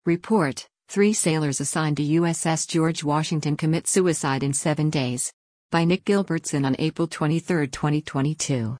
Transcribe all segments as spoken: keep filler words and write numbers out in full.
Report: Three sailors assigned to U S S George Washington commit suicide in seven days. By Nick Gilbertson on April twenty-third, twenty twenty-two.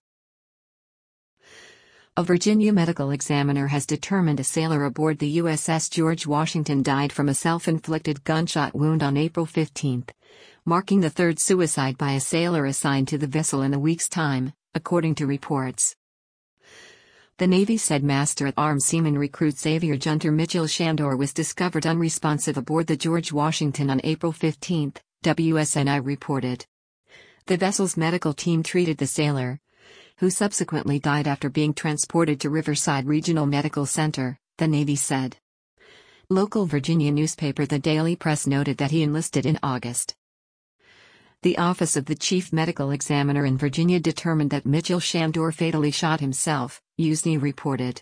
A Virginia medical examiner has determined a sailor aboard the U S S George Washington died from a self-inflicted gunshot wound on April fifteenth, marking the third suicide by a sailor assigned to the vessel in a week's time, according to reports. The Navy said Master-at-Arms Seaman recruit Xavier Junter Mitchell Shandor was discovered unresponsive aboard the George Washington on April fifteenth, W S N I reported. The vessel's medical team treated the sailor, who subsequently died after being transported to Riverside Regional Medical Center, the Navy said. Local Virginia newspaper The Daily Press noted that he enlisted in August. The Office of the Chief Medical Examiner in Virginia determined that Mitchell Shandor fatally shot himself, U S N I reported.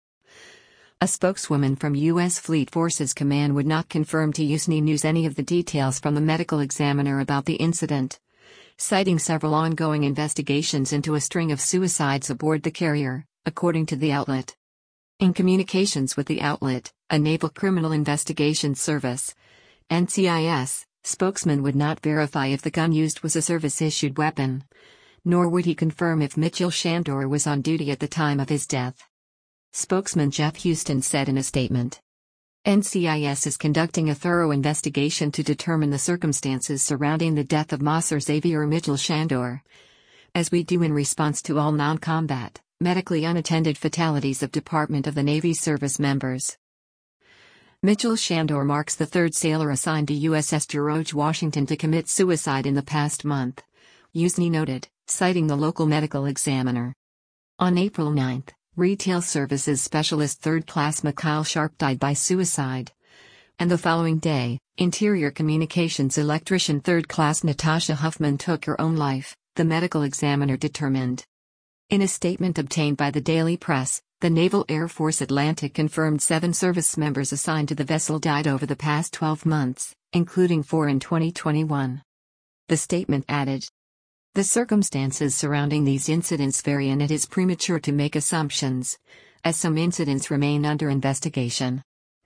A spokeswoman from U S Fleet Forces Command would not confirm to U S N I News any of the details from the medical examiner about the incident, citing several ongoing investigations into a string of suicides aboard the carrier, according to the outlet. In communications with the outlet, a Naval Criminal Investigation Service, N C I S, spokesman would not verify if the gun used was a service-issued weapon, nor would he confirm if Mitchell Shandor was on duty at the time of his death. Spokesman Jeff Houston said in a statement. N C I S is conducting a thorough investigation to determine the circumstances surrounding the death of Master Xavier Mitchell Shandor, as we do in response to all non-combat, medically unattended fatalities of Department of the Navy service members. Mitchell Shandor marks the third sailor assigned to U S S George Washington to commit suicide in the past month, U S N I noted, citing the local medical examiner. On April ninth, Retail Services Specialist third Class Mikhail Sharp died by suicide. And the following day, Interior Communications Electrician third Class Natasha Huffman took her own life, the medical examiner determined. In a statement obtained by the Daily Press, the Naval Air Force Atlantic confirmed seven service members assigned to the vessel died over the past twelve months, including four in twenty twenty-one. The statement added, "The circumstances surrounding these incidents vary and it is premature to make assumptions, as some incidents remain under investigation.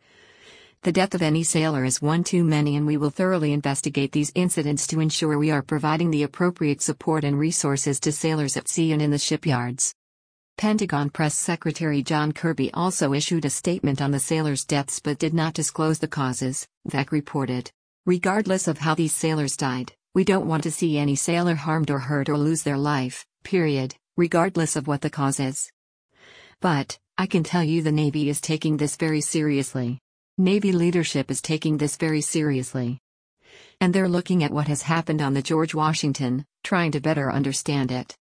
The death of any sailor is one too many and we will thoroughly investigate these incidents to ensure we are providing the appropriate support and resources to sailors at sea and in the shipyards." Pentagon Press Secretary John Kirby also issued a statement on the sailors' deaths but did not disclose the causes, V A C reported. "Regardless of how these sailors died, we don't want to see any sailor harmed or hurt or lose their life, period, regardless of what the cause is. But, I can tell you the Navy is taking this very seriously. Navy leadership is taking this very seriously. And they're looking at what has happened on the George Washington, trying to better understand it."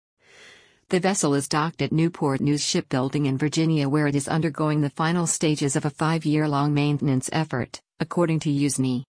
The vessel is docked at Newport News Shipbuilding in Virginia where it is undergoing the final stages of a five-year-long maintenance effort, according to U S N I.